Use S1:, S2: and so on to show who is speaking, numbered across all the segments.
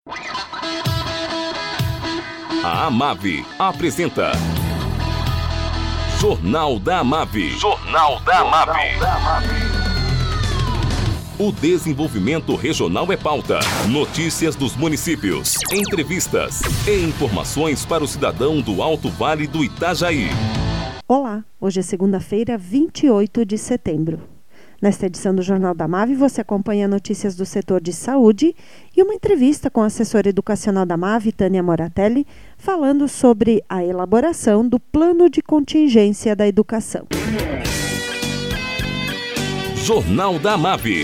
S1: A Amave apresenta Jornal da Amave. Jornal da Amave. O desenvolvimento regional é pauta. Notícias dos municípios, entrevistas e informações para o cidadão do Alto Vale do Itajaí.
S2: Olá, hoje é segunda-feira, 28 de setembro. Nesta edição do Jornal da Amave, você acompanha notícias do setor de saúde e uma entrevista com a assessora educacional da Amave, Tânia Moratelli, falando sobre a elaboração do Plano de Contingência da Educação.
S1: Jornal da Amave.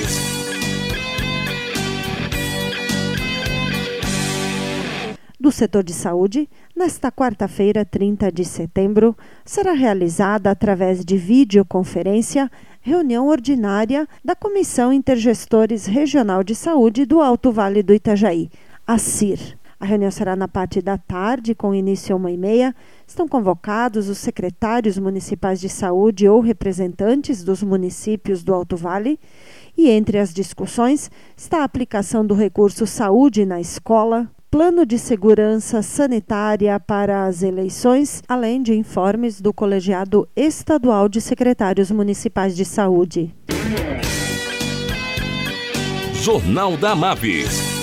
S2: Do setor de saúde, nesta quarta-feira, 30 de setembro, será realizada, através de videoconferência, reunião ordinária da Comissão Intergestores Regional de Saúde do Alto Vale do Itajaí, a CIR. A reunião será na parte da tarde, com início às 1h30. Estão convocados os secretários municipais de saúde ou representantes dos municípios do Alto Vale. E entre as discussões está a aplicação do recurso Saúde na Escola, Plano de Segurança Sanitária para as eleições, além de informes do Colegiado Estadual de Secretários Municipais de Saúde.
S1: Jornal da Amave.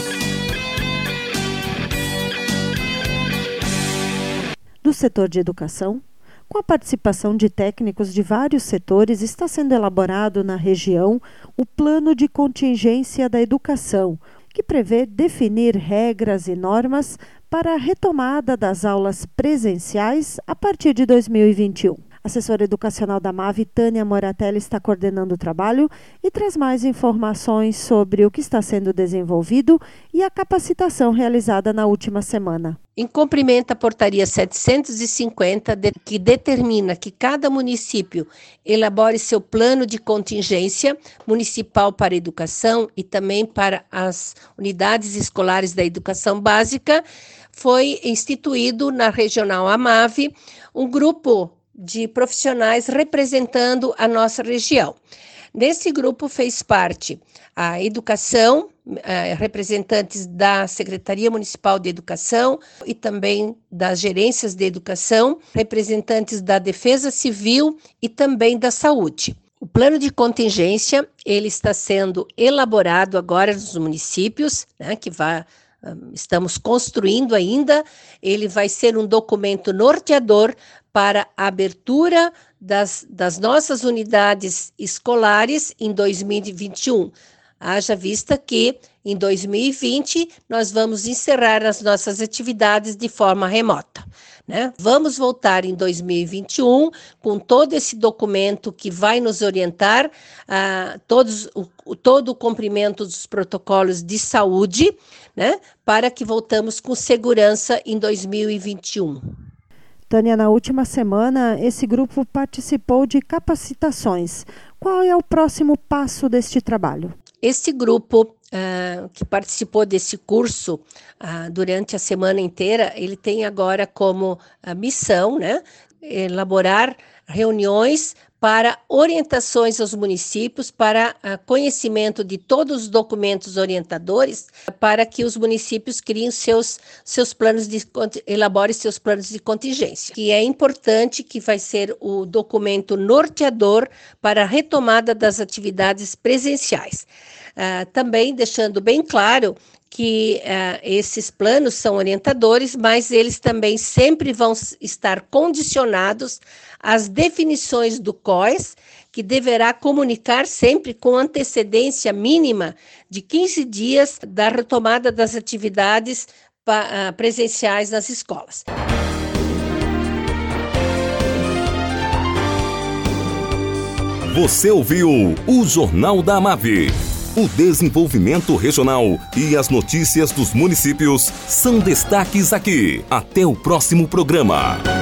S2: Do setor de educação, com a participação de técnicos de vários setores, está sendo elaborado na região o Plano de Contingência da Educação, que prevê definir regras e normas para a retomada das aulas presenciais a partir de 2021. A assessora educacional da Amave, Tânia Moratelli, está coordenando o trabalho e traz mais informações sobre o que está sendo desenvolvido e a capacitação realizada na última semana.
S3: Em cumprimento à portaria 750, que determina que cada município elabore seu plano de contingência municipal para a educação e também para as unidades escolares da educação básica, foi instituído na Regional Amave um grupo de profissionais representando a nossa região. Nesse grupo fez parte a educação, representantes da Secretaria Municipal de Educação e também das gerências de educação, representantes da Defesa Civil e também da Saúde. O plano de contingência, ele está sendo elaborado agora nos municípios, né, estamos construindo ainda. Ele vai ser um documento norteador para a abertura das nossas unidades escolares em 2021. Haja vista que em 2020 nós vamos encerrar as nossas atividades de forma remota, né? Vamos voltar em 2021 com todo esse documento que vai nos orientar todo o cumprimento dos protocolos de saúde, né? Para que voltamos com segurança em 2021.
S2: Tânia, na última semana, esse grupo participou de capacitações. Qual é o próximo passo deste trabalho?
S3: Esse grupo que participou desse curso durante a semana inteira, ele tem agora como missão, né, elaborar reuniões para orientações aos municípios, para conhecimento de todos os documentos orientadores, para que os municípios criem elaborem seus planos de contingência. Que é importante, que vai ser o documento norteador para a retomada das atividades presenciais. Também deixando bem claro que esses planos são orientadores, mas eles também sempre vão estar condicionados às definições do COES, que deverá comunicar sempre com antecedência mínima de 15 dias da retomada das atividades presenciais nas escolas.
S1: Você ouviu o Jornal da Amave. O desenvolvimento regional e as notícias dos municípios são destaques aqui. Até o próximo programa.